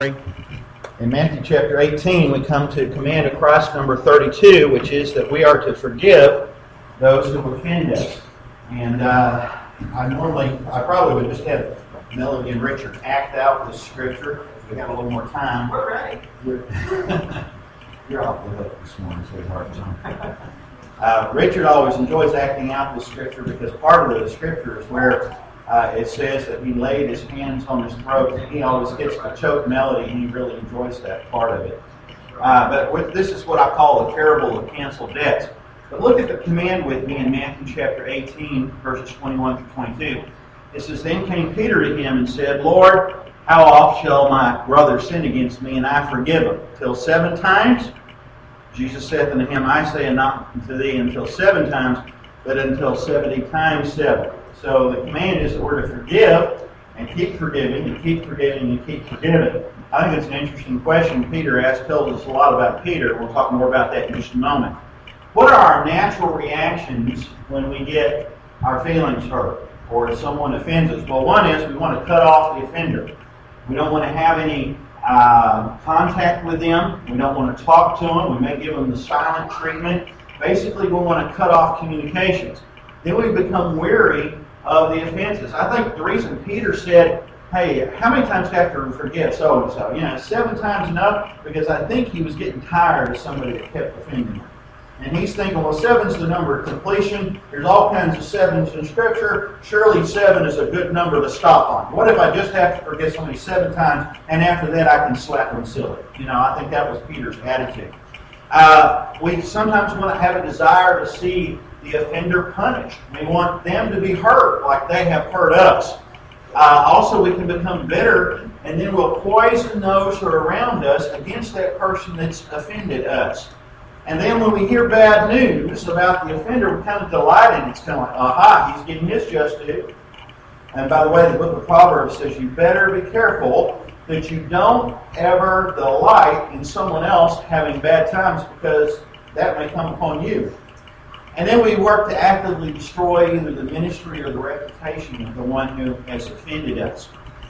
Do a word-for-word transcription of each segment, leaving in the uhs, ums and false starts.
In Matthew chapter eighteen, we come to command of Christ number thirty-two, which is that we are to forgive those who offend us. And uh, I normally, I probably would just have Melody and Richard act out this scripture. If we have a little more time. We're ready. You're, you're off the hook this morning, sweetheart. Uh, Richard always enjoys acting out this scripture because part of the scripture is where Uh, it says that he laid his hands on his throat, and he always gets to choke Melody, and he really enjoys that part of it. Uh, but with, this is what I call the parable of canceled debts. But look at the command with me in Matthew chapter eighteen, verses twenty-one through twenty-two. It says, "Then came Peter to him and said, Lord, how oft shall my brother sin against me, and I forgive him? Till seven times? Jesus saith unto him, I say not unto thee until seven times, but until seventy times seven. So the command is that we're to forgive and keep forgiving and keep forgiving and keep forgiving. I think it's an interesting question Peter asked. Tells us a lot about Peter. We'll talk more about that in just a moment. What are our natural reactions when we get our feelings hurt or if someone offends us? Well, one is we want to cut off the offender. We don't want to have any uh, contact with them. We don't want to talk to them. We may give them the silent treatment. Basically, we want to cut off communications. Then we become weary of the offenses. I think the reason Peter said, hey, how many times do I have to forgive so-and-so? You know, seven times enough? Because I think he was getting tired of somebody that kept offending him. And he's thinking, well, seven's the number of completion. There's all kinds of sevens in Scripture. Surely seven is a good number to stop on. What if I just have to forgive somebody seven times, and after that I can slap them silly? You know, I think that was Peter's attitude. Uh, we sometimes want to have a desire to see the offender punished. We want them to be hurt like they have hurt us. Uh, also, we can become bitter, and then we'll poison those who are around us against that person that's offended us. And then when we hear bad news about the offender, we kind of delight in it. It's kind of like, aha, he's getting his just due. And by the way, the book of Proverbs says you better be careful that you don't ever delight in someone else having bad times, because that may come upon you. And then we work to actively destroy either the ministry or the reputation of the one who has offended us.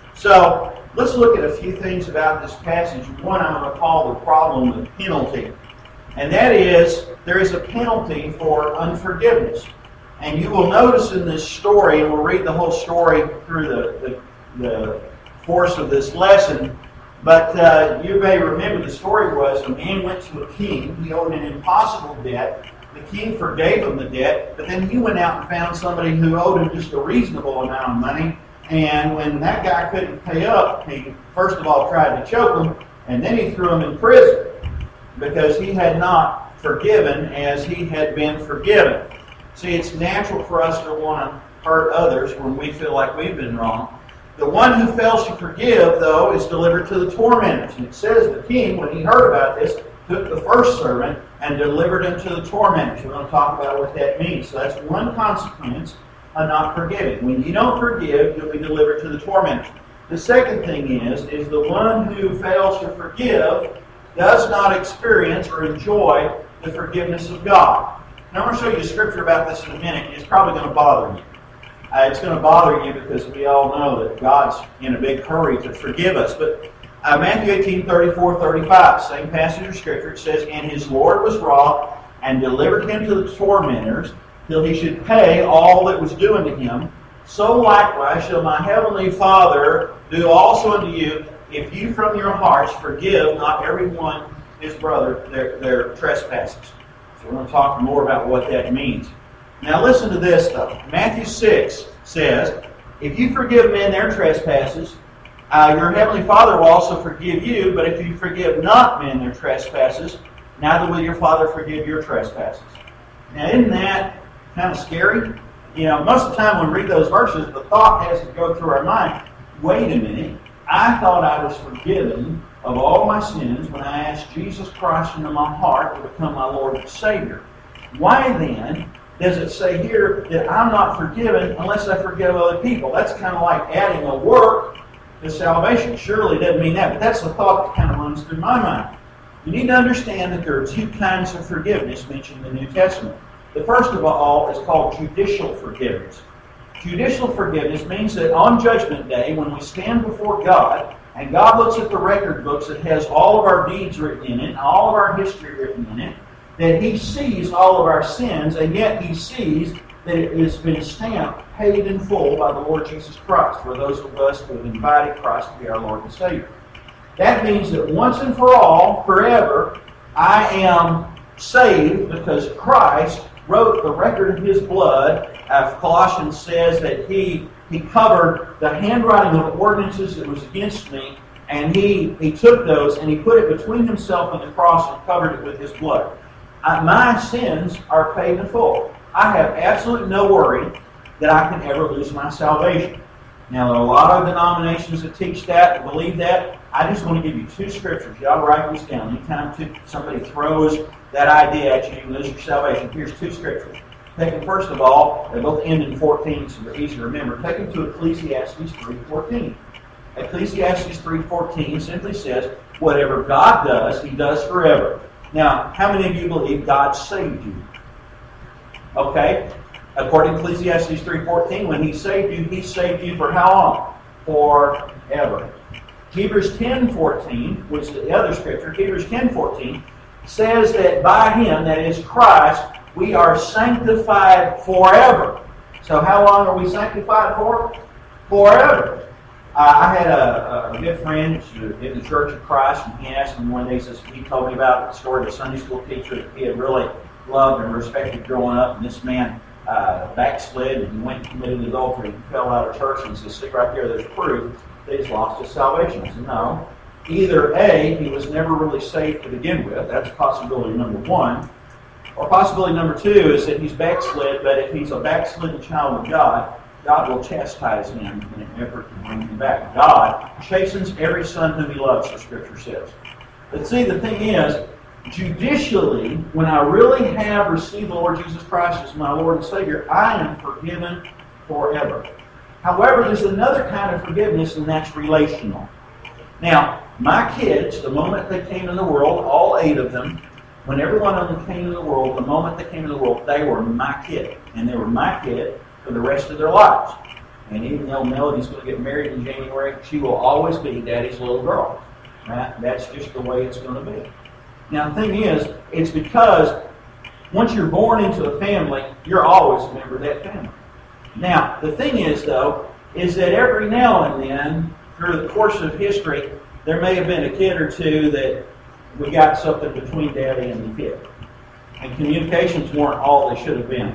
So let's look at a few things about this passage. One I'm going to call the problem of penalty. And that is, there is a penalty for unforgiveness. And you will notice in this story, and we'll read the whole story through the, the, the course of this lesson, but uh, you may remember the story was a man went to a king. He owed an impossible debt. The king forgave him the debt, but then he went out and found somebody who owed him just a reasonable amount of money. And when that guy couldn't pay up, he first of all tried to choke him, and then he threw him in prison because he had not forgiven as he had been forgiven. See, it's natural for us to want to hurt others when we feel like we've been wrong. The one who fails to forgive, though, is delivered to the tormentors. And it says the king, when he heard about this, took the first servant and delivered him to the tormentors. We're going to talk about what that means. So that's one consequence of not forgiving. When you don't forgive, you'll be delivered to the tormentors. The second thing is, is the one who fails to forgive does not experience or enjoy the forgiveness of God. Now, I'm going to show you a scripture about this in a minute. It's probably going to bother you. Uh, it's going to bother you because we all know that God's in a big hurry to forgive us. But uh, Matthew eighteen, thirty-four, thirty-five, same passage of Scripture, it says, "And his Lord was wroth, and delivered him to the tormentors, till he should pay all that was due unto him. So likewise shall my heavenly Father do also unto you, if you from your hearts forgive not every one his brother their, their trespasses." So we're going to talk more about what that means. Now listen to this though. Matthew six says, "If you forgive men their trespasses, uh, your heavenly Father will also forgive you. But if you forgive not men their trespasses, neither will your Father forgive your trespasses." Now isn't that kind of scary? You know, most of the time when we read those verses, the thought has to go through our mind, wait a minute, I thought I was forgiven of all my sins when I asked Jesus Christ into my heart to become my Lord and Savior. Why then does it say here that I'm not forgiven unless I forgive other people? That's kind of like adding a work to salvation. Surely it doesn't mean that, but that's the thought that kind of runs through my mind. You need to understand that there are two kinds of forgiveness mentioned in the New Testament. The first of all is called judicial forgiveness. Judicial forgiveness means that on Judgment Day, when we stand before God, and God looks at the record books that has all of our deeds written in it, all of our history written in it, that He sees all of our sins, and yet He sees that it has been stamped, paid in full by the Lord Jesus Christ for those of us who have invited Christ to be our Lord and Savior. That means that once and for all, forever, I am saved because Christ wrote the record of His blood. Uh, Colossians says that He He covered the handwriting of ordinances that was against me, and He, he took those and He put it between Himself and the cross and covered it with His blood. I, my sins are paid in full. I have absolutely no worry that I can ever lose my salvation. Now, there are a lot of denominations that teach that, that believe that. I just want to give you two scriptures. Y'all write these down. Anytime somebody throws that idea at you, you lose your salvation. Here's two scriptures. Take them, first of all, they both end in fourteen, so they're easy to remember. Take them to Ecclesiastes three fourteen. Ecclesiastes three fourteen simply says, whatever God does, He does forever. Now, how many of you believe God saved you? Okay? According to Ecclesiastes three fourteen, when He saved you, He saved you for how long? Forever. Hebrews ten fourteen, which is the other scripture, Hebrews ten fourteen, says that by Him, that is Christ, we are sanctified forever. So how long are we sanctified for? Forever. Uh, I had a, a good friend in the Church of Christ, and he asked me one day, he says, he told me about the story of a Sunday school teacher that he had really loved and respected growing up, and this man uh, backslid and he went and committed adultery and fell out of church, and he says, see right there, there's proof that he's lost his salvation. I said, no. Either A, he was never really saved to begin with, that's possibility number one, or possibility number two is that he's backslid, but if he's a backslidden child of God, God will chastise him in an effort to bring him back. God chastens every son whom He loves, the Scripture says. But see, the thing is, judicially, when I really have received the Lord Jesus Christ as my Lord and Savior, I am forgiven forever. However, there's another kind of forgiveness, and that's relational. Now, my kids, the moment they came in the world, all eight of them, when every one of them came in the world, the moment they came in the world, they were my kid. And they were my kid for the rest of their lives. And even though Melody's going to get married in January, she will always be Daddy's little girl. Right? That's just the way it's going to be. Now, the thing is, it's because once you're born into a family, you're always a member of that family. Now, the thing is, though, is that every now and then, through the course of history, there may have been a kid or two that we got something between Daddy and the kid. And communications weren't all they should have been.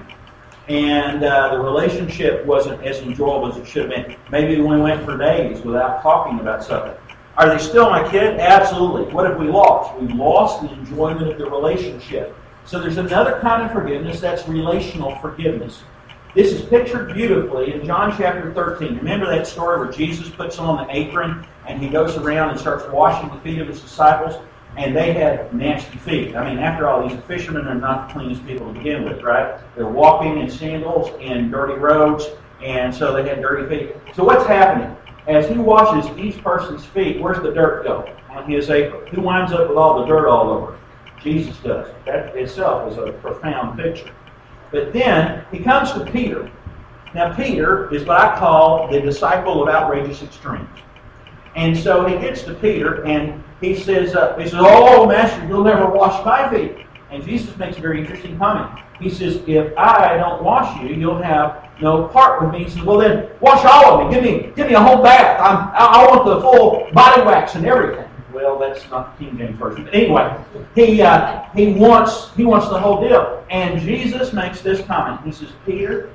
And uh, the relationship wasn't as enjoyable as it should have been. Maybe we went for days without talking about something. Are they still my kid? Absolutely. What have we lost? We've lost the enjoyment of the relationship. So there's another kind of forgiveness, that's relational forgiveness. This is pictured beautifully in John chapter thirteen. Remember that story where Jesus puts on the apron and He goes around and starts washing the feet of His disciples? And they had nasty feet. I mean, after all, these fishermen are not the cleanest people to begin with, right? They're walking in sandals in dirty roads, and so they had dirty feet. So what's happening? As He washes each person's feet, where's the dirt go? On His apron. Who winds up with all the dirt all over? Jesus does. That itself is a profound picture. But then He comes to Peter. Now, Peter is what I call the disciple of outrageous extremes. And so He gets to Peter, and he says, uh, he says, oh, Master, you'll never wash my feet. And Jesus makes a very interesting comment. He says, if I don't wash you, you'll have no part with me. He says, well, then wash all of me. Give me, give me a whole bath. I'm, I, I want the full body wax and everything. Well, that's not the King James Version. But anyway, he uh, he wants he wants the whole deal. And Jesus makes this comment. He says, Peter,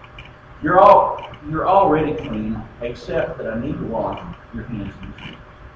you're all you're already clean, except that I need to wash your hands and feet.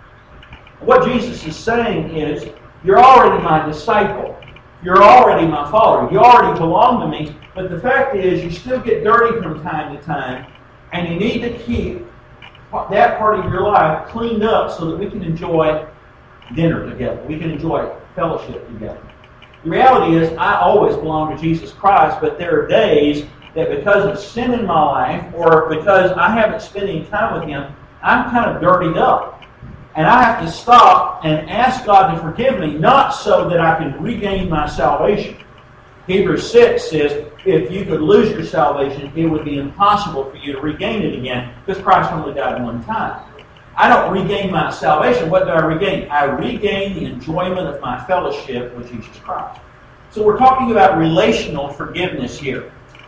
What Jesus is saying is, you're already my disciple. You're already my follower. You already belong to me. But the fact is, you still get dirty from time to time, and you need to keep that part of your life cleaned up so that we can enjoy dinner together. We can enjoy fellowship together. The reality is, I always belong to Jesus Christ, but there are days that because of sin in my life, or because I haven't spent any time with Him, I'm kind of dirtied up. And I have to stop and ask God to forgive me, not so that I can regain my salvation. Hebrews six says, if you could lose your salvation, it would be impossible for you to regain it again, because Christ only died one time. I don't regain my salvation. What do I regain? I regain the enjoyment of my fellowship with Jesus Christ. So we're talking about relational forgiveness here.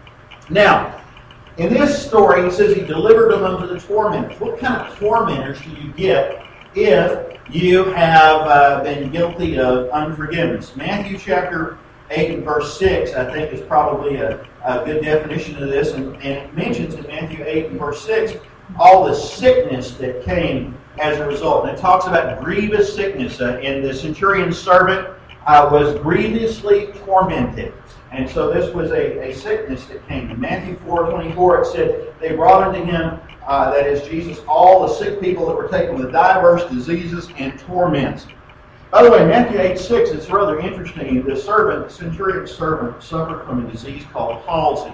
Now, in this story, he says he delivered them unto the tormentors. What kind of tormentors do you get if you have uh, been guilty of unforgiveness? Matthew chapter eight and verse six, I think, is probably a, a good definition of this. And, and it mentions in Matthew eight and verse six all the sickness that came as a result. And it talks about grievous sickness. Uh, and the centurion's servant uh, was grievously tormented. And so this was a, a sickness that came. In Matthew four twenty-four, it said, they brought unto him, uh, that is Jesus, all the sick people that were taken with diverse diseases and torments. By the way, Matthew eight six, it's rather interesting. The servant, the centurion's servant, suffered from a disease called palsy.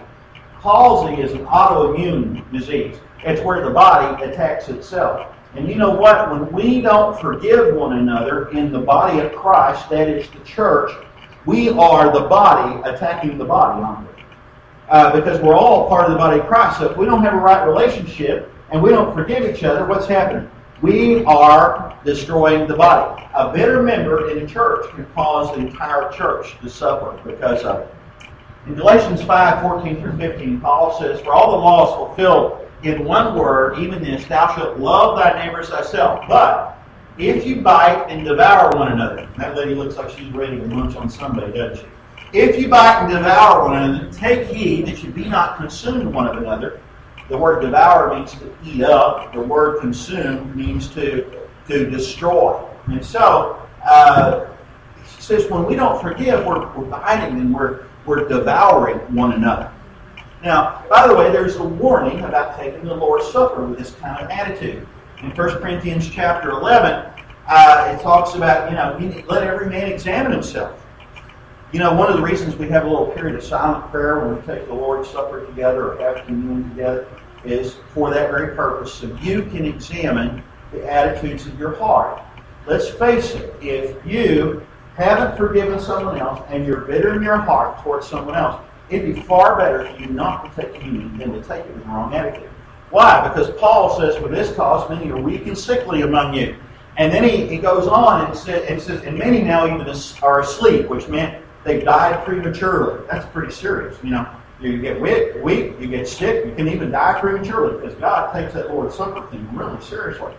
Palsy is an autoimmune disease. It's where the body attacks itself. And you know what? When we don't forgive one another in the body of Christ, that is the church, we are the body attacking the body, aren't we? Uh, because we're all part of the body of Christ. So if we don't have a right relationship and we don't forgive each other, what's happening? We are destroying the body. A bitter member in a church can cause the entire church to suffer because of it. In Galatians five fourteen through fifteen, Paul says, for all the law is fulfilled in one word, even this, thou shalt love thy neighbor as thyself. But if you bite and devour one another, that lady looks like she's ready to munch on somebody, doesn't she? If you bite and devour one another, take heed that you be not consumed one of another. The word devour means to eat up. The word consume means to, to destroy. And so, uh, it says when we don't forgive, we're, we're biting and we're, we're devouring one another. Now, by the way, there's a warning about taking the Lord's Supper with this kind of attitude. In First Corinthians chapter eleven, uh, it talks about, you know, let every man examine himself. You know, one of the reasons we have a little period of silent prayer when we take the Lord's Supper together or have communion together is for that very purpose, so you can examine the attitudes of your heart. Let's face it, if you haven't forgiven someone else and you're bitter in your heart towards someone else, it'd be far better for you not to take communion than to take it with the wrong attitude. Why? Because Paul says, for this cause many are weak and sickly among you. And then he, he goes on and says, and says, and many now even are asleep, which meant they've died prematurely. That's pretty serious. You know, you get weak, weak, you get sick, you can even die prematurely because God takes that Lord's Supper thing really seriously.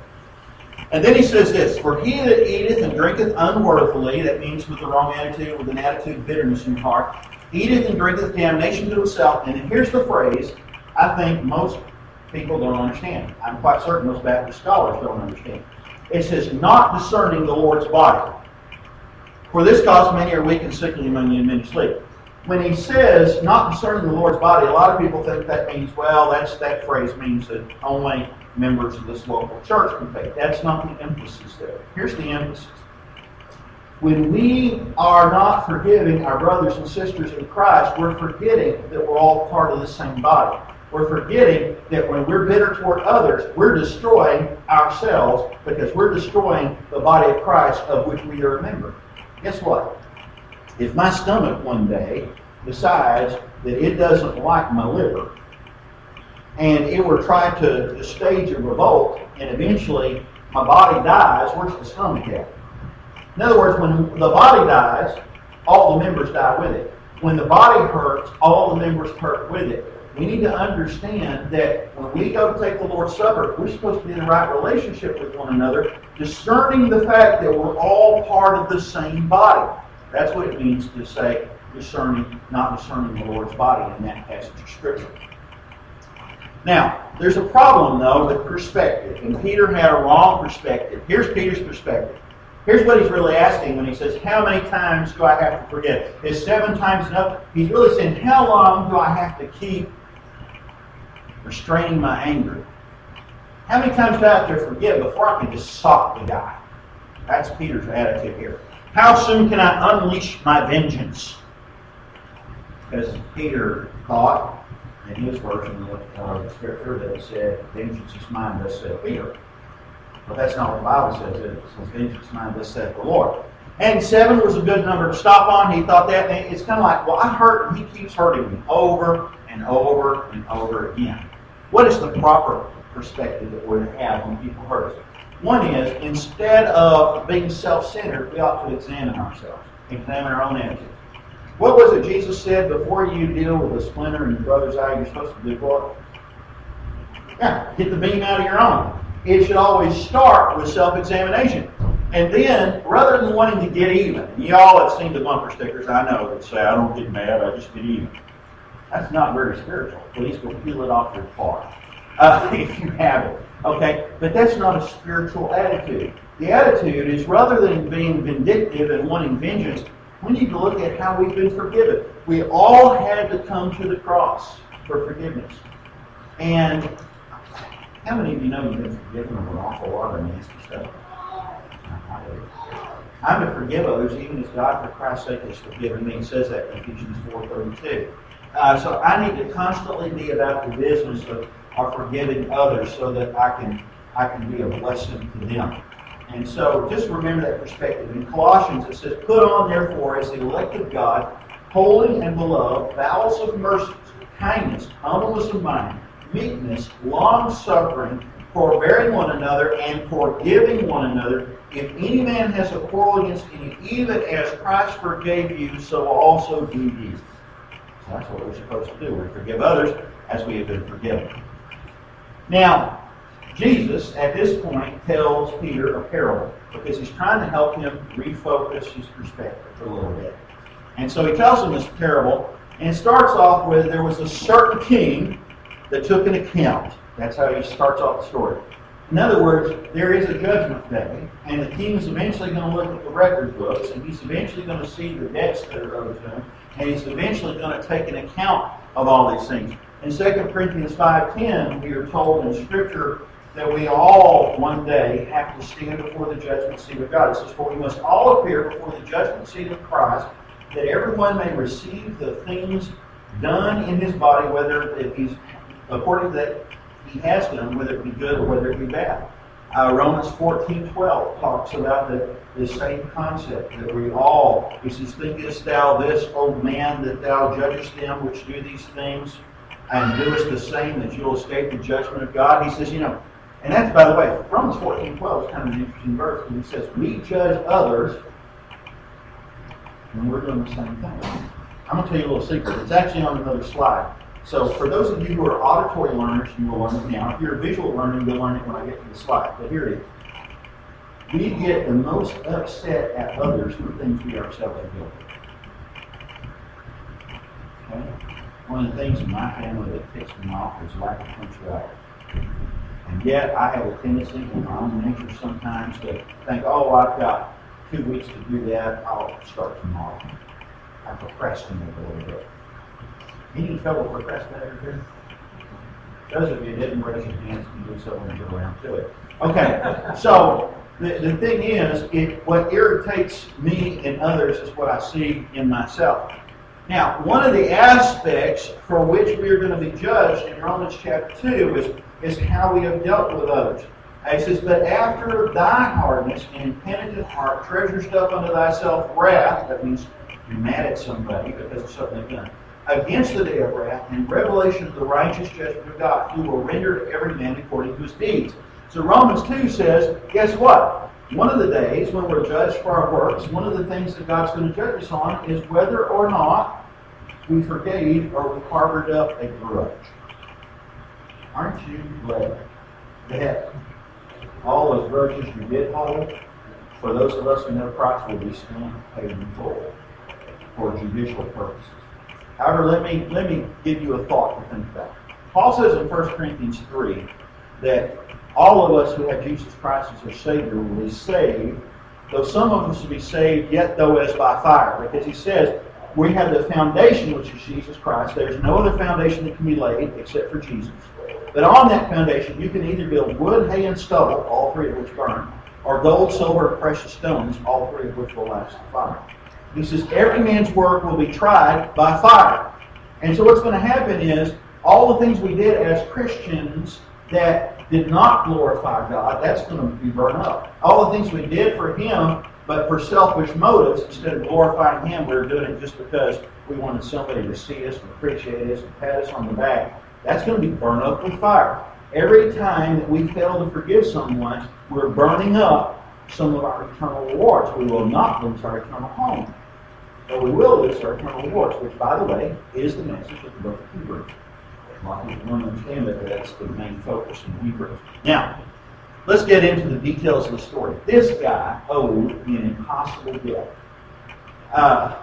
And then he says this, for he that eateth and drinketh unworthily, that means with the wrong attitude, with an attitude of bitterness in your heart, eateth and drinketh damnation to himself. And then here's the phrase I think most people don't understand. I'm quite certain most Baptist scholars don't understand. It says, not discerning the Lord's body. For this cause many are weak and sickly among you and many sleep. When he says, not discerning the Lord's body, a lot of people think that means, well, that's that phrase means that only members of this local church can take. That's not the emphasis there. Here's the emphasis. When we are not forgiving our brothers and sisters in Christ, we're forgetting that we're all part of the same body. We're forgetting that when we're bitter toward others, we're destroying ourselves because we're destroying the body of Christ of which we are a member. Guess what? If my stomach one day decides that it doesn't like my liver, and it were trying to, to stage a revolt, and eventually my body dies, where's the stomach at? In other words, when the body dies, all the members die with it. When the body hurts, all the members hurt with it. We need to understand that when we go to take the Lord's Supper, we're supposed to be in the right relationship with one another, discerning the fact that we're all part of the same body. That's what it means to say discerning, not discerning the Lord's body in that passage of Scripture. Now, there's a problem, though, with perspective. And Peter had a wrong perspective. Here's Peter's perspective. Here's what he's really asking when he says, how many times do I have to forgive? Is seven times enough? He's really saying, how long do I have to keep restraining my anger? How many times do I have to forgive before I can just sock the guy? That's Peter's attitude here. How soon can I unleash my vengeance? Because Peter thought, in his version of uh, the Scripture, that it said, vengeance is mine, thus saith Peter. But that's not what the Bible says. It says, vengeance is mine, thus saith the Lord. And seven was a good number to stop on. He thought that. And it's kind of like, well, I hurt him. He keeps hurting me over and over and over again. What is the proper perspective that we're to have when people hurt us? One is, instead of being self-centered, we ought to examine ourselves, examine our own attitude. What was it Jesus said? Before you deal with a splinter in your brother's eye, you're supposed to do what? Yeah, get the beam out of your own. It should always start with self-examination. And then, rather than wanting to get even, and you all have seen the bumper stickers, I know, that say, I don't get mad, I just get even. That's not very spiritual. Please go peel it off your car, uh, if you have it. Okay? But that's not a spiritual attitude. The attitude is, rather than being vindictive and wanting vengeance, we need to look at how we've been forgiven. We all had to come to the cross for forgiveness. And how many of you know you've been forgiven of an awful lot of nasty stuff? I'm to forgive others even as God for Christ's sake has forgiven me. He says that in Ephesians four thirty-two. Uh, so I need to constantly be about the business of, of forgiving others so that I can I can be a blessing to them. And so just remember that perspective. In Colossians it says, put on therefore as the elect of God, holy and beloved, bowels of mercy, kindness, humbleness of mind, meekness, long-suffering, forbearing one another, and forgiving one another. If any man has a quarrel against any, even as Christ forgave you, so also do ye. So that's what we're supposed to do. We forgive others as we have been forgiven. Now, Jesus, at this point, tells Peter a parable because he's trying to help him refocus his perspective a little bit. And so he tells him this parable, and it starts off with there was a certain king that took an account. That's how he starts off the story. In other words, there is a judgment day, and the king is eventually going to look at the record books, and he's eventually going to see the debts that are owed to him, and he's eventually going to take an account of all these things. In Second Corinthians five ten, we are told in Scripture that we all one day have to stand before the judgment seat of God. It says, for we must all appear before the judgment seat of Christ, that everyone may receive the things done in his body, whether it is according to that he has done, whether it be good or whether it be bad. Uh, Romans fourteen twelve talks about the, the same concept, that we all, he says, thinkest thou this, O man, that thou judgest them which do these things, and doest the same, that you'll escape the judgment of God? He says, you know, and that's, by the way, Romans fourteen twelve is kind of an interesting verse, because he says, we judge others, and we're doing the same thing. I'm going to tell you a little secret. It's actually on another slide. So for those of you who are auditory learners, you will learn it now. If you're a visual learner, you'll learn it when I get to the slide. But here it is. We get the most upset at others for things we ourselves are guilty. Okay? One of the things in my family that ticks me off is lack of punctuality. And yet I have a tendency in my own nature sometimes to think, oh, I've got two weeks to do that. I'll start tomorrow. I procrastinate a little bit. Any fellow procrastinators here? Those of you that didn't raise your hands can do so when you get around to it. Okay, so the, the thing is, it, what irritates me and others is what I see in myself. Now, one of the aspects for which we are going to be judged in Romans chapter two is, is how we have dealt with others. It says, but after thy hardness and impenitent heart treasures up unto thyself wrath, that means you're mad at somebody because of something they've done, against the day of wrath and revelation of the righteous judgment of God, who will render to every man according to his deeds. So Romans two says, guess what? One of the days when we're judged for our works, one of the things that God's going to judge us on is whether or not we forgave or we harbored up a grudge. Aren't you glad that all those grudges you did hold, for those of us who know Christ, will be spent paid in full for judicial purposes? However, let me let me give you a thought to think about. Paul says in First Corinthians three that all of us who have Jesus Christ as our Savior will be saved, though some of us will be saved, yet though as by fire. Because he says we have the foundation, which is Jesus Christ. There's no other foundation that can be laid except for Jesus. But on that foundation, you can either build wood, hay, and stubble, all three of which burn, or gold, silver, and precious stones, all three of which will last the fire. He says every man's work will be tried by fire. And so what's going to happen is all the things we did as Christians that did not glorify God, that's going to be burned up. All the things we did for Him, but for selfish motives, instead of glorifying Him, we were doing it just because we wanted somebody to see us and appreciate us and pat us on the back. That's going to be burned up with fire. Every time that we fail to forgive someone, we're burning up some of our eternal rewards. We will not lose our eternal home, but we will lose our eternal rewards, which, by the way, is the message of the book of Hebrews. A lot of people don't understand that, but that's the main focus in Hebrews. Now, let's get into the details of the story. This guy owed an impossible debt. Uh,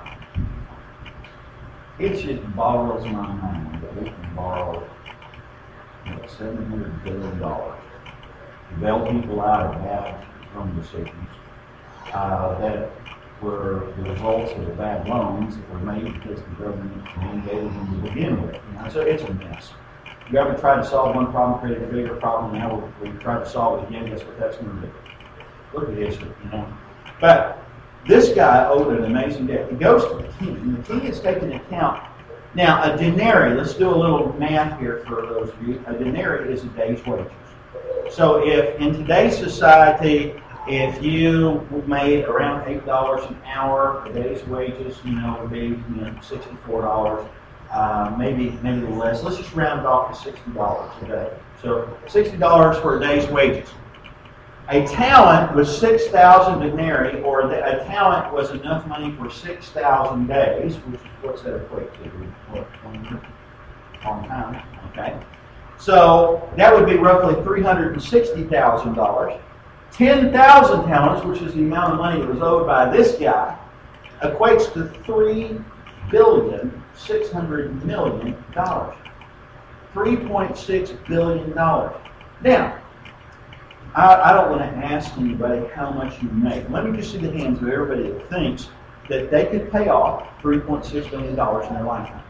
it just boggles my mind that we can borrow what, seven hundred billion dollars to bail people out of bad loan decisions uh, that were the results of the bad loans that were made because the government mandated them to begin with. You know, so it's a mess. The government tried to solve one problem, created a bigger problem. Now we're, we're trying to solve it again. Guess what that's going to do? Look at history, you know. But this guy owed an amazing debt. He goes to the king, and the king is taking account. Now, a denarii, let's do a little math here for those of you. A denarii is a day's wages. So if in today's society, if you made around eight dollars an hour, a day's wages, you know, would be you know, sixty-four dollars, uh, maybe maybe a little less. Let's just round it off to sixty dollars a day. So sixty dollars for a day's wages. A talent was six thousand denarii, or a talent was enough money for six thousand days, which is what's that equate to? What, one year? Long time, okay? So that would be roughly three hundred sixty thousand dollars. ten thousand talents, which is the amount of money that was owed by this guy, equates to three billion six hundred million dollars. three point six billion dollars. Now, I, I don't want to ask anybody how much you make. Let me just see the hands of everybody that thinks that they could pay off three point six billion dollars in their lifetime.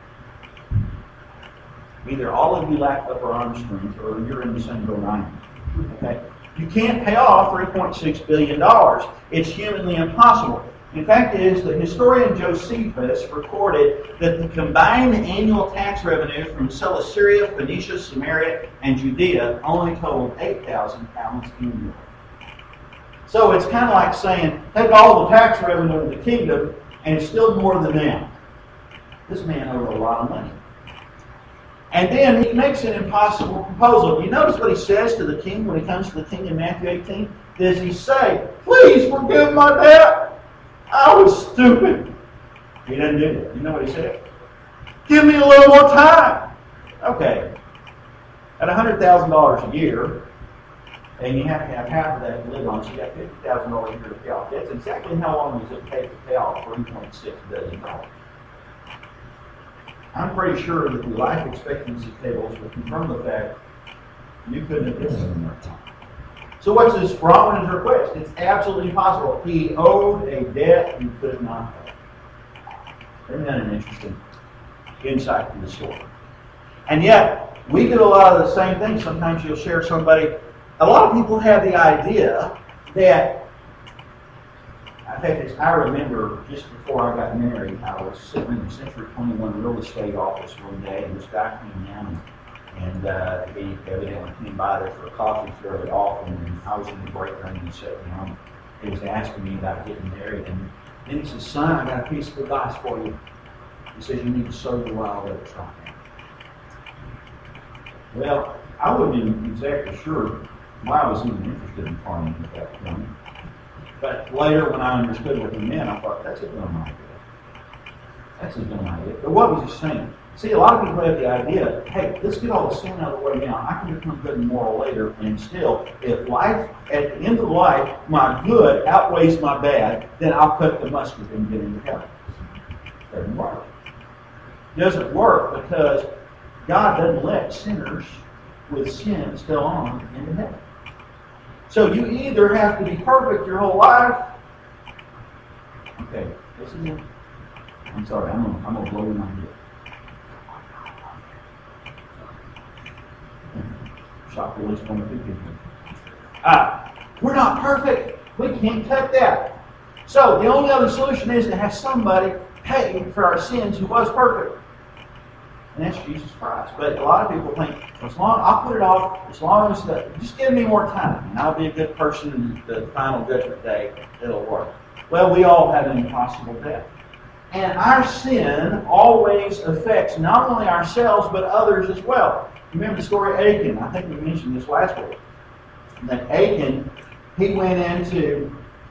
Either all of you lack upper arm strength or you're in the same boat I am. Okay? You can't pay off three point six billion dollars. It's humanly impossible. In fact, it is the historian Josephus recorded that the combined annual tax revenue from Cilicia, Phoenicia, Samaria, and Judea only totaled eight thousand talents annually. So it's kind of like saying, take all the tax revenue of the kingdom, and it's still more than that. This man owed a lot of money. And then he makes an impossible proposal. You notice what he says to the king when he comes to the king in Matthew eighteen? Does he say, please forgive my debt? I was stupid. He doesn't do that. You know what he said? Give me a little more time. Okay. At one hundred thousand dollars a year, and you have to have half of that to live on, so you got fifty thousand dollars a year to pay off. That's exactly how long does it take to pay off three point six billion dollars. I'm pretty sure that the life expectancy tables will confirm the fact you couldn't have done it in that time. So what's his wrong with his request? It's absolutely impossible. He owed a debt he could not pay. Isn't that an interesting insight to the story? And yet, we do a lot of the same things. Sometimes you'll share somebody. A lot of people have the idea that, I think I remember just before I got married, I was sitting in the Century twenty-one real estate office one day, and this guy came down, and, and uh, he evidently came by there for coffee fairly often, and I was in the break room, and he sat down. He was asking me about getting married, and then he said, son, I got a piece of advice for you. He says, you need to sow the wild oats right now. Well, I wasn't exactly sure why I was even interested in farming at that point. But later, when I understood what he meant, I thought, that's a dumb idea. That's a dumb idea. But what was he saying? See, a lot of people have the idea, hey, let's get all the sin out of the way now. I can become good and moral later, and still, if life, at the end of life, my good outweighs my bad, then I'll cut the mustard and get into heaven. It doesn't work. It doesn't work because God doesn't let sinners with sin still on into heaven. So you either have to be perfect your whole life. Okay, this is it. I'm sorry, I'm gonna, I'm gonna blow your mind. Shock release one of the people. Ah, we're not perfect. We can't cut that. So the only other solution is to have somebody pay for our sins who was perfect. And that's Jesus Christ. But a lot of people think, as long I'll put it off, as long as the, just give me more time, and I'll be a good person in the final judgment day. It'll work. Well, we all have an impossible death. And our sin always affects not only ourselves, but others as well. Remember the story of Achan? I think we mentioned this last week. That Achan, he went into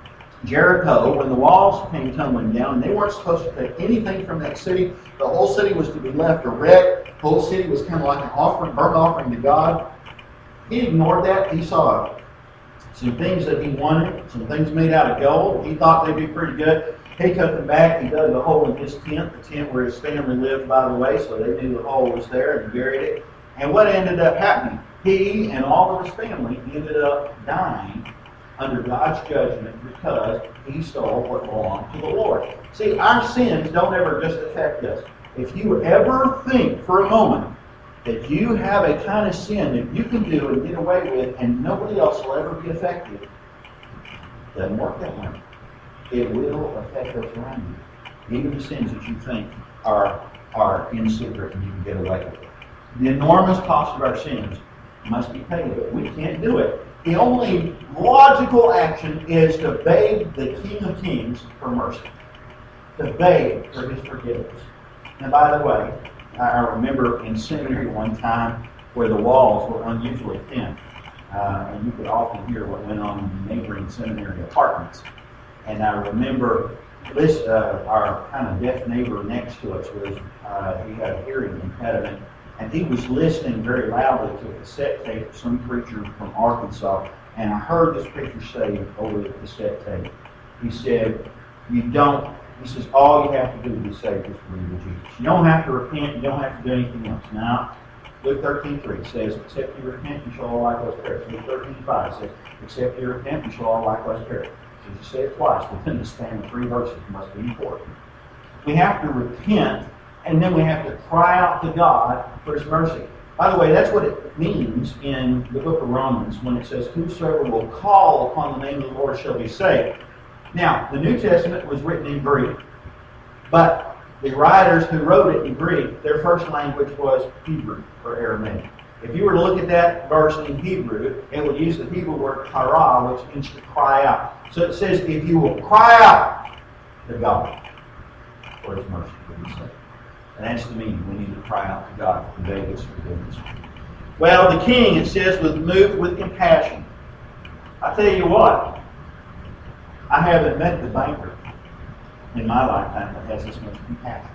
Jericho when the walls came tumbling down, and they weren't supposed to take anything from that city. The whole city was to be left a wreck. The whole city was kind of like an offering, burnt offering to God. He ignored that. He saw some things that he wanted, some things made out of gold. He thought they'd be pretty good. He took them back. He dug a hole in his tent, the tent where his family lived, by the way, so they knew the hole was there, and he buried it. And what ended up happening? He and all of his family ended up dying under God's judgment because he stole what belonged to the Lord. See, our sins don't ever just affect us. If you ever think for a moment that you have a kind of sin that you can do and get away with and nobody else will ever be affected, it doesn't work that way. It will affect those around you. Even the sins that you think are, are in secret and you can get away with it. The enormous cost of our sins must be paid, but we can't do it. The only logical action is to beg the King of Kings for mercy, to beg for his forgiveness. And by the way, I remember in seminary one time where the walls were unusually thin, uh, and you could often hear what went on in the neighboring seminary apartments. And I remember this, uh, our kind of deaf neighbor next to us was, uh, he had a hearing impediment, and he was listening very loudly to a cassette tape of some preacher from Arkansas. And I heard this preacher say over the cassette tape, he said, you don't, he says, all you have to do to be saved is believe in Jesus. You don't have to repent, you don't have to do anything else. Now, Luke thirteen three says, except you repent, you shall all likewise perish. Luke thirteen five says, except you repent, you shall all likewise perish. Jesus said it twice within the span of three verses. It must be important. We have to repent, and then we have to cry out to God for his mercy. By the way, that's what it means in the book of Romans when it says, whosoever will call upon the name of the Lord shall be saved. Now, the New Testament was written in Greek, but the writers who wrote it in Greek, their first language was Hebrew or Aramaic. If you were to look at that verse in Hebrew, it would use the Hebrew word kara, which means to cry out. So it says, if you will cry out to God for his mercy, you'll be saved. And that's the meaning. We need to cry out to God to beg his forgiveness. Well, the king, it says, was moved with compassion. I tell you what, I haven't met the banker in my lifetime that has this much compassion.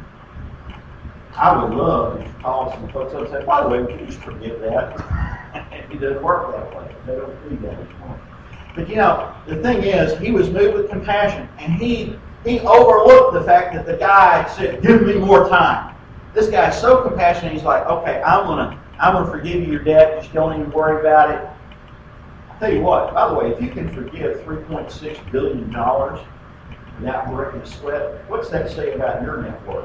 I would love to call some folks up and say, by the way, would you just forget that? It doesn't work that way. They don't do that anymore. But you know, the thing is, he was moved with compassion, and he he overlooked the fact that the guy said, give me more time. This guy's so compassionate, he's like, okay, I'm gonna I'm gonna forgive you your debt, just don't even worry about it. I'll tell you what, by the way, if you can forgive three point six billion dollars without breaking a sweat, what's that say about your net worth?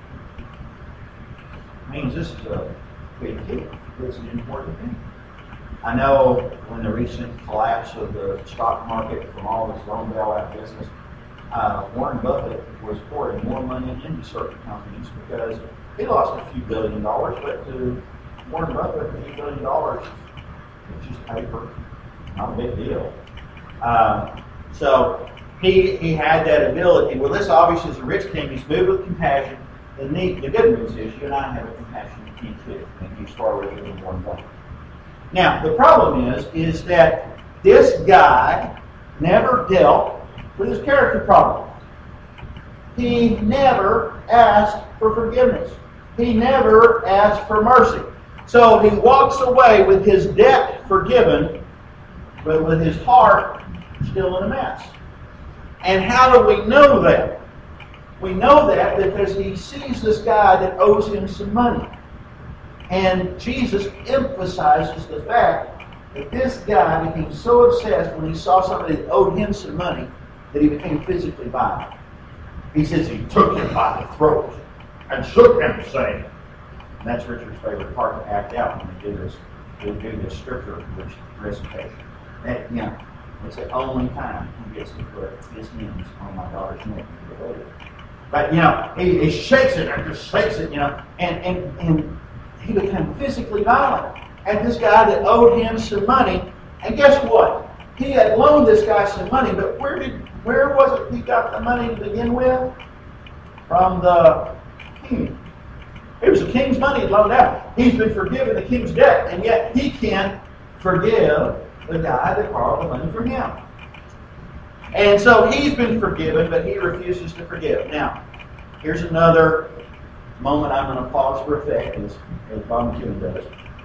It means this is a big deal. It's an important thing. I know when the recent collapse of the stock market from all this loan bailout business, uh, Warren Buffett was pouring more money into certain companies because he lost a few billion dollars, but to Warren Buffett, a few billion dollars is just paper, not a big deal. Uh, so he he had that ability. Well, this obviously is a rich king. He's moved with compassion. The neat, the good news is you and I have a compassionate king too, and he's far richer than Warren Buffett. Now, the problem is, is that this guy never dealt with his character problem. He never asked for forgiveness. He never asked for mercy. So he walks away with his debt forgiven, but with his heart still in a mess. And how do we know that? We know that because he sees this guy that owes him some money. And Jesus emphasizes the fact that this guy became so obsessed when he saw somebody that owed him some money that he became physically violent. He says he took him by the throat and shook him, saying, and that's Richard's favorite part to act out when they do this, they do this scripture recitation. That, you know, it's the only time he gets to put his hands on my daughter's neck. But, you know, he, he shakes it and just shakes it, you know, and, and, and he became physically violent. And this guy that owed him some money, and guess what? He had loaned this guy some money, but where did where was it he got the money to begin with? From the king. It was the king's money he loaned out. He's been forgiven the king's debt, and yet he can't forgive the guy that borrowed the money from him. And so he's been forgiven, but he refuses to forgive. Now, here's another moment I'm going to pause for effect, as, as Bob McEwen does.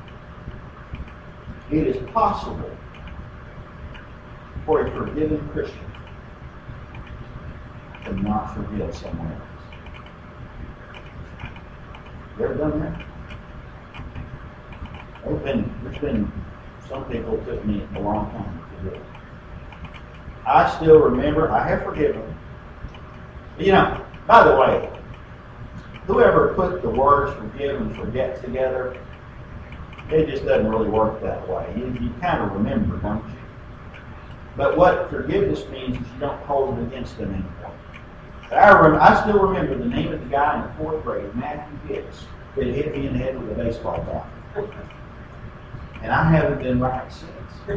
It is possible for a forgiven Christian to not forgive someone else. You ever done that? There's been, there's been some people it took me a long time to do it. I still remember, I have forgiven. You know, by the way, whoever put the words forgive and forget together, it just doesn't really work that way. You, you kind of remember, don't you? But what forgiveness means is you don't hold it against them anymore. I, rem- I still remember the name of the guy in the fourth grade, Matthew Hicks, that hit me in the head with a baseball bat. And I haven't been right since.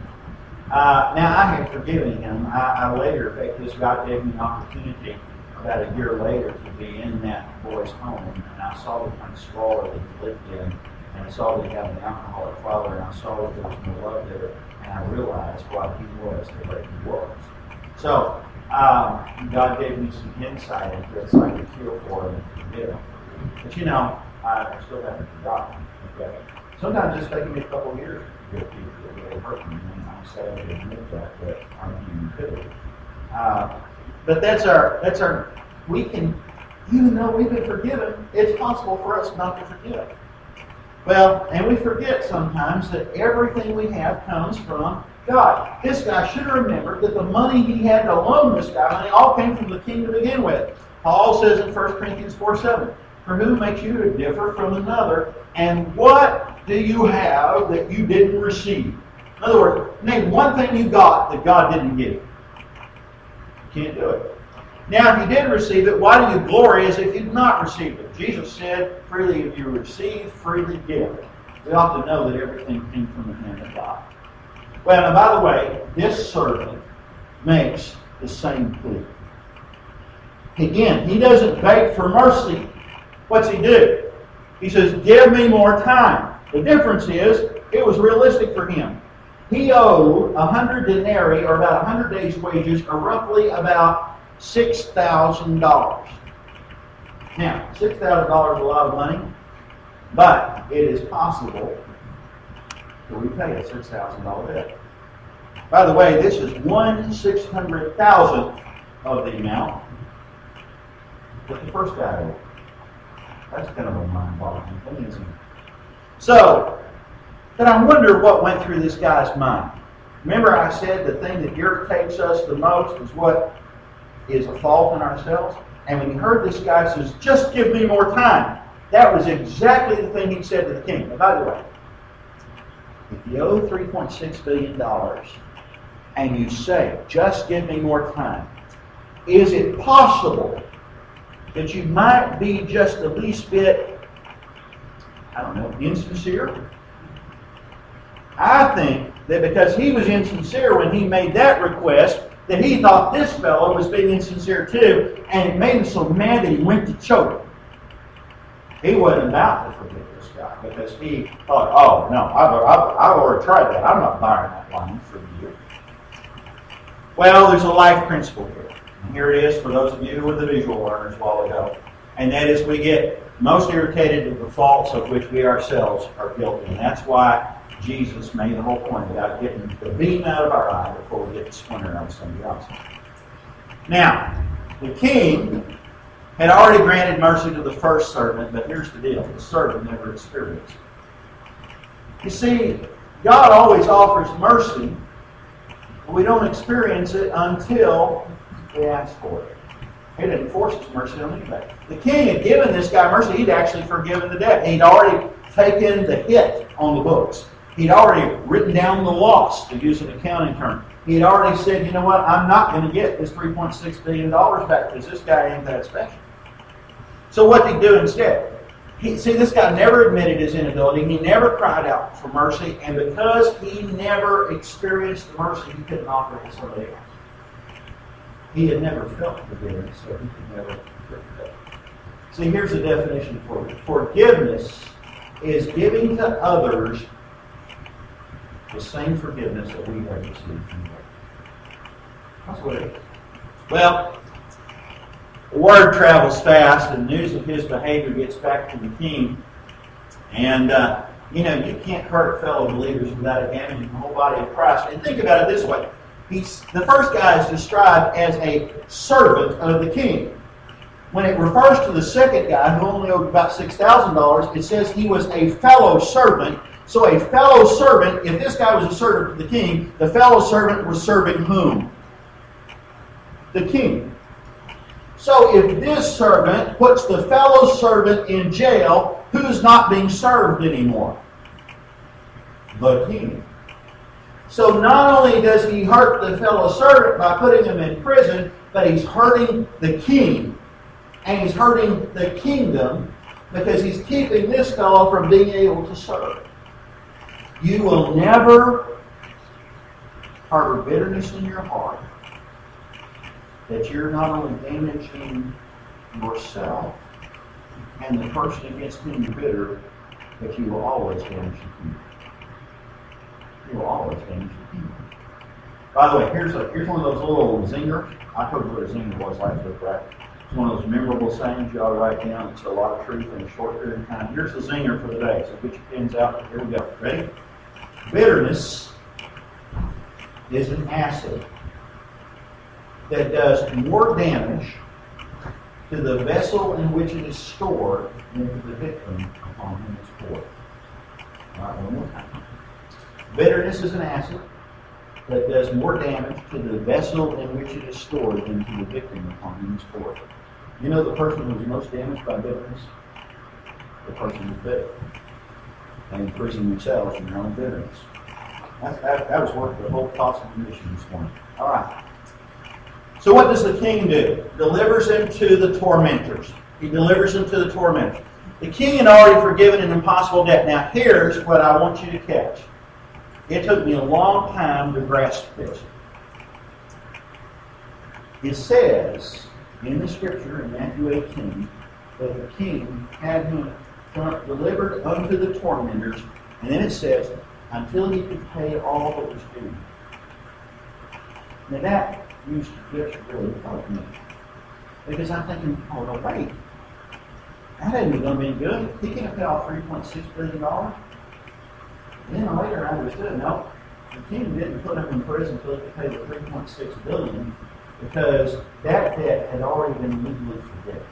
Uh, now, I have forgiven him. I, I later, in fact, this God gave me an opportunity about a year later to be in that boy's home, and I saw the kind of squalor that he lived in, and I saw that he had an alcoholic father, and I saw that there was no love there, and I realized what he was, the way he was. So, um, God gave me some insight into it, so I could feel for him and forgive him. But you know, I still haven't forgotten. Okay? Sometimes it's taking me a couple of years to forgive people that really hurt me. I'm sad to admit that, but I'm human too. Uh, but that's our, that's our, we can, even though we've been forgiven, it's possible for us not to forgive. Well, and we forget sometimes that everything we have comes from God. This guy should have remembered that the money he had to loan this guy, money all came from the king to begin with. Paul says in First Corinthians four seven, for who makes you to differ from another, and what do you have that you didn't receive? In other words, name one thing you got that God didn't give you. You can't do it. Now, if you did receive it, why do you glory as if you'd not received it? Jesus said, freely if you receive, freely give. We ought to know that everything came from the hand of God. Well, and by the way, this servant makes the same plea. Again, he doesn't beg for mercy. What's he do? He says, give me more time. The difference is, it was realistic for him. He owed a hundred denarii, or about a hundred days' wages, or roughly about six thousand dollars. Now, six thousand dollars is a lot of money, but it is possible to repay a six thousand dollars debt. By the way, this is one six hundred thousandth of the amount that the first guy owed. That's kind of a mind-boggling thing, isn't it? So, but I wonder what went through this guy's mind. Remember I said the thing that irritates us the most is what is a fault in ourselves? And when he heard this guy says, just give me more time, that was exactly the thing he said to the king. And by the way, if you owe three point six billion dollars and you say, just give me more time, is it possible that you might be just the least bit, I don't know, insincere? I think that because he was insincere when he made that request, that he thought this fellow was being insincere too, and it made him so mad that he went to choke. He wasn't about to forgive this guy because he thought, oh, no, I've, I've, I've already tried that. I'm not buying that line from you. Well, there's a life principle here. And here it is for those of you who were the visual learners a while ago. And that is we get most irritated with the faults of which we ourselves are guilty. And that's why Jesus made the whole point about getting the beam out of our eye before we get the splinter out of somebody else. Now, the king had already granted mercy to the first servant, but here's the deal. The servant never experienced it. You see, God always offers mercy, but we don't experience it until we ask for it. He didn't force his mercy on anybody. The king had given this guy mercy. He'd actually forgiven the debt. He'd already taken the hit on the books. He'd already written down the loss, to use an accounting term. He'd already said, you know what, I'm not going to get this three point six billion dollars back because this guy ain't that special. So what did he do instead? He, see, this guy never admitted his inability. He never cried out for mercy. And because he never experienced the mercy, he couldn't offer it to somebody else. He had never felt forgiveness, so he could never forgive. See, here's the definition for it. Forgiveness is giving to others the same forgiveness that we have received from God. That's what it is. Well, the word travels fast, and news of his behavior gets back to the king. And, uh, you know, you can't hurt fellow believers without damaging the whole body of Christ. And think about it this way. He's, the first guy is described as a servant of the king. When it refers to the second guy, who only owed about six thousand dollars, it says he was a fellow servant. So a fellow servant, if this guy was a servant to the king, the fellow servant was serving whom? The king. So if this servant puts the fellow servant in jail, who's not being served anymore? The king. So not only does he hurt the fellow servant by putting him in prison, but he's hurting the king. And he's hurting the kingdom because he's keeping this fellow from being able to serve. You will never harbor bitterness in your heart that you're not only damaging yourself and the person against whom you're bitter, but you will always damage the kingdom. You will always damage the kingdom. By the way, here's a here's one of those little zingers. I told you what a zinger was last week, right? It's one of those memorable sayings you ought to write down. It's a lot of truth in a short period of time. Here's the zinger for the day. So get your pens out. Here we go. Ready? Bitterness is an acid that does more damage to the vessel in which it is stored than to the victim upon whom it's poured. All right, one more time. Bitterness is an acid that does more damage to the vessel in which it is stored than to the victim upon whom it's poured. You know the person who's most damaged by bitterness? The person who's bitter. They imprison themselves in their own bitterness. That, that, that was worth the whole cost of the mission this morning. All right. So what does the king do? Delivers him to the tormentors. He delivers him to the tormentors. The king had already forgiven an impossible debt. Now here's what I want you to catch. It took me a long time to grasp this. It says in the scripture in Matthew eighteen that the king had him delivered unto the tormentors, and then it says, until he could pay all that was due. Now that used to just really help me. Because I'm thinking, oh, no, wait. That ain't going to be good. He can't pay off three point six billion dollars. And then later I understood, no, the king didn't put him in prison until he could pay the three point six billion dollars because that debt had already been legally forgiven.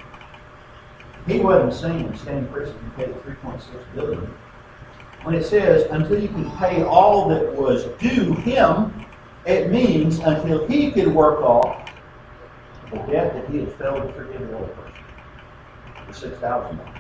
He wasn't saying stay in prison and pay the three point six billion dollars. When it says, until you can pay all that was due him, it means until he could work off the debt that he had failed to forgive the other person. The six thousand dollars.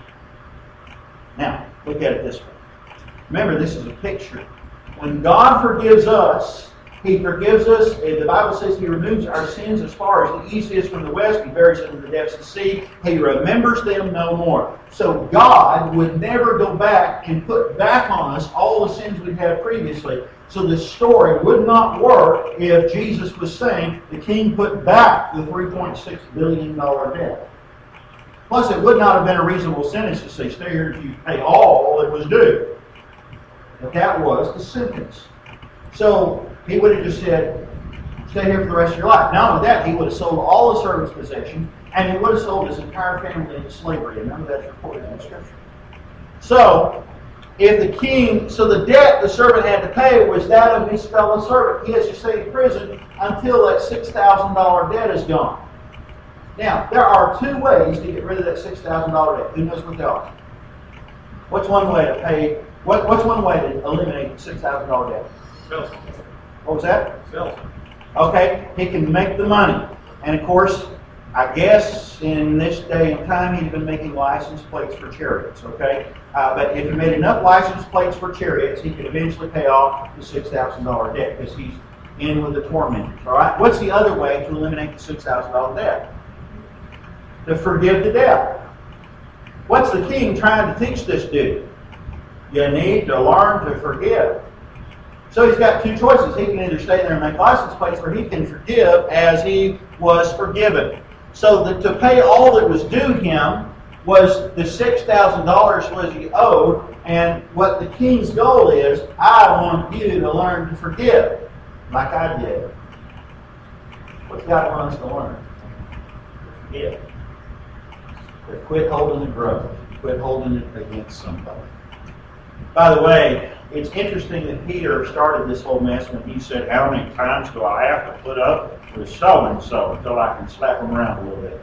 Now, look at it this way. Remember, this is a picture. When God forgives us, He forgives us. The Bible says He removes our sins as far as the east is from the west. He buries them in the depths of the sea. He remembers them no more. So God would never go back and put back on us all the sins we had previously. So the story would not work if Jesus was saying the king put back the three point six billion dollars debt. Plus, it would not have been a reasonable sentence to say, stay here until you pay all that was due. But that was the sentence. So he would have just said, stay here for the rest of your life. Not only that, he would have sold all the servant's possession, and he would have sold his entire family into slavery. And none of that's recorded in the scripture. So, if the king, so the debt the servant had to pay was that of his fellow servant. He has to stay in prison until that six thousand dollars debt is gone. Now, there are two ways to get rid of that six thousand dollars debt. Who knows what they are? What's one way to pay? What, what's one way to eliminate six thousand dollars debt? Sell. What was that? Sell. Okay, he can make the money. And of course, I guess in this day and time, he'd been making license plates for chariots, okay? Uh, but if he made enough license plates for chariots, he could eventually pay off the six thousand dollars debt because he's in with the tormentors, all right? What's the other way to eliminate the six thousand dollars debt? To forgive the debt. What's the king trying to teach this dude? You need to learn to forgive. So he's got two choices. He can either stay there and make license plates, or he can forgive as he was forgiven. So that to pay all that was due him was the six thousand dollars was he owed, and what the king's goal is, I want you to learn to forgive, like I did. What's God want us to learn? Forgive. But quit holding the grudge. Quit holding it against somebody. By the way, it's interesting that Peter started this whole mess when he said, how many times do I have to put up with so-and-so until I can slap them around a little bit?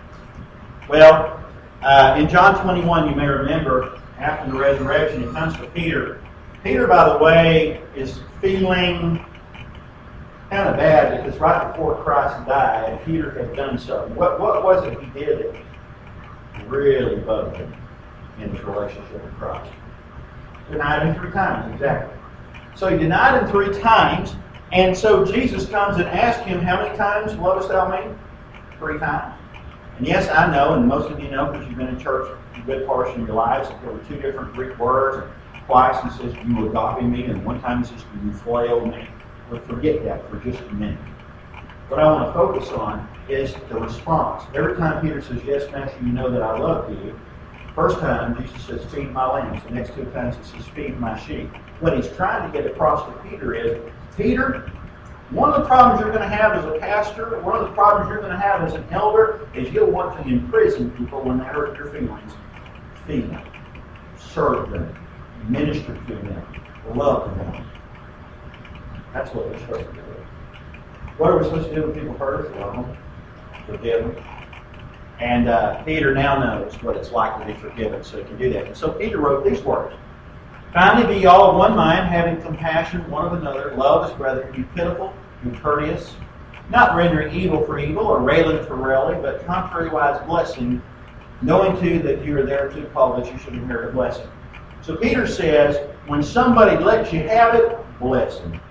Well, uh, in John twenty-one, you may remember, after the resurrection, it comes to Peter. Peter, by the way, is feeling kind of bad because right before Christ died, Peter had done something. What, what was it he did that really bugged him in his relationship with Christ? Denied him three times, exactly. So he denied him three times, and so Jesus comes and asks him, how many times lovest thou me? Three times. And yes, I know, and most of you know because you've been in church a good portion of your lives, that there were two different Greek words. And twice he says, you agape me, and one time he says, you phileo me. But forget that for just a minute. What I want to focus on is the response. Every time Peter says, yes, Master, you know that I love you, first time Jesus says, feed my lambs. The next two times he says, feed my sheep. What he's trying to get across to Peter is, Peter, one of the problems you're going to have as a pastor, one of the problems you're going to have as an elder, is you'll want to imprison people when they hurt your feelings. Feed them. Serve them. Minister to them. Love them. That's what we're supposed to do. What are we supposed to do when people hurt us? Love them. Forgive them. And uh, Peter now knows what it's like to be forgiven, so he can do that. And so Peter wrote these words. Finally, be all of one mind, having compassion one of another, love as brethren, be pitiful, be courteous, not rendering evil for evil or railing for railing, but contrariwise blessing, knowing too that you are there to call that you should inherit a blessing. So Peter says, when somebody lets you have it, bless them.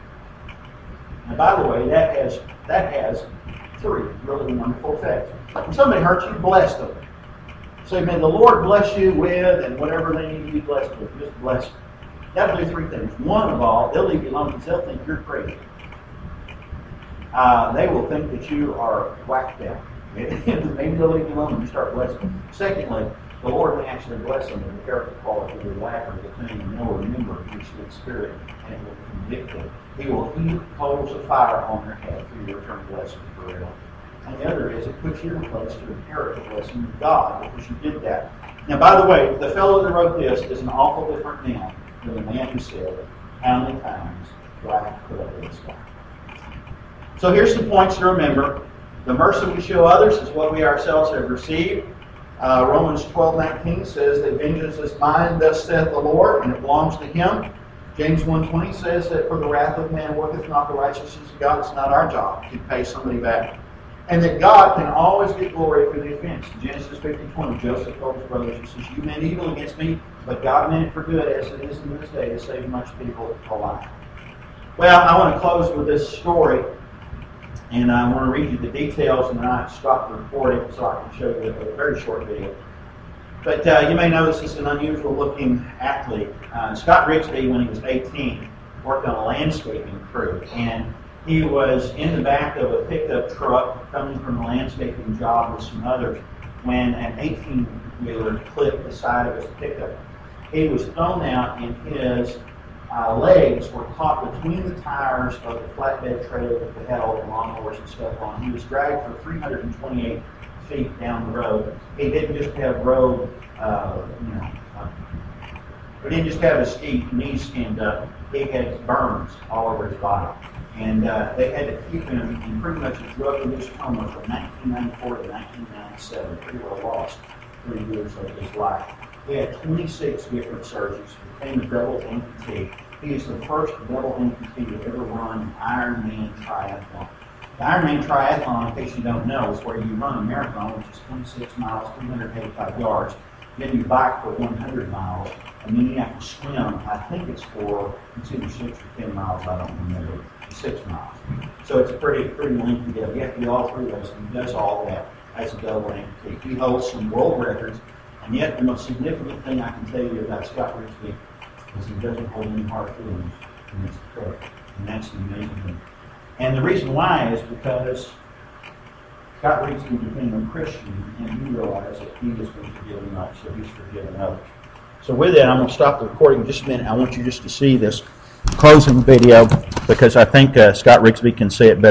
And by the way, that has that has three really wonderful effects. When somebody hurts you, bless them. Say, may the Lord bless you with, and whatever they need to be blessed with, just bless them. That'll do three things. One of all, they'll leave you alone because they'll think you're crazy. Uh, they will think that you are whacked out. Maybe they'll leave you alone and you start blessing them. Secondly, the Lord may actually bless them with the character quality of your lack or the thing you know or remember your sweet spirit, and it will convict them. He will heap coals of fire on their head for your return blessing forever. And the other is it puts you in a place to inherit the blessing of God because you did that. Now, by the way, the fellow that wrote this is an awful different man than the man who said, how many times do I have to put up with this guy? So here's some points to remember. The mercy we show others is what we ourselves have received. Uh, Romans twelve nineteen says that vengeance is mine, thus saith the Lord, and it belongs to him. James one twenty says that for the wrath of man worketh not the righteousness of God. It's not our job to pay somebody back. And that God can always get glory for the offense. Genesis fifty twenty, Joseph told his brothers, he says, you meant evil against me, but God meant it for good, as it is in this day, to save much people alive. Well, I want to close with this story, and I want to read you the details, and then I stop the recording so I can show you a very short video. But uh, you may notice this is an unusual-looking athlete. Uh, Scott Rixby, when he was eighteen, worked on a landscaping crew, and he was in the back of a pickup truck coming from a landscaping job with some others when an eighteen-wheeler clipped the side of his pickup. He was thrown out, and his uh, legs were caught between the tires of the flatbed trailer that they had all the lawnmowers and stuff on. He was dragged for three hundred twenty-eight feet down the road. He didn't just have road, uh, you know, uh, he didn't just have his ski, knees skinned up. He had burns all over his body. And uh, they had to keep him in pretty much a drug-induced coma from nineteen ninety-four to nineteen ninety-seven. Pretty well lost three years of his life. He had twenty-six different surgeries. He became a double amputee. He is the first double amputee to ever run an Ironman triathlon. The Ironman triathlon, in case you don't know, is where you run a marathon, which is twenty-six miles, three hundred eighty-five yards. Then you bike for one hundred miles, and then you have to swim. I think it's for, it's either six or ten miles, I don't remember. Six miles. So it's a pretty pretty lengthy deal. You have to do all three of those, and he does all that as a double amputee. He holds some world records, and yet the most significant thing I can tell you about Scott Rixby is he doesn't hold any hard feelings against the credit. And that's the amazing thing. And the reason why is because Scott Rigsby became a Christian, and he realized that he has been forgiven much, so he's forgiven others. So with that, I'm going to stop the recording in just a minute. I want you just to see this closing video, because I think uh, Scott Rigsby can say it better.